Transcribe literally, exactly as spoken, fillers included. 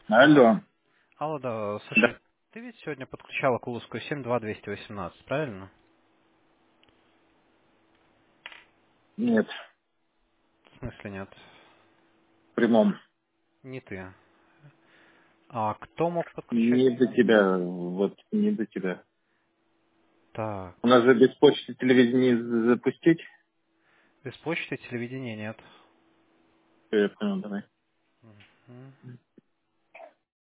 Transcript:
Алло. Алло, да, Да. слушай, ты ведь сегодня подключала Куловскую семь два двести восемнадцать, правильно? Нет. В смысле нет? В прямом. Не ты. А кто мог подключать? Не до тебя. Вот не до тебя. Так, У нас же без почты телевидение з- запустить. без почты телевидения нет. Всё, я понял, давай. Мгм.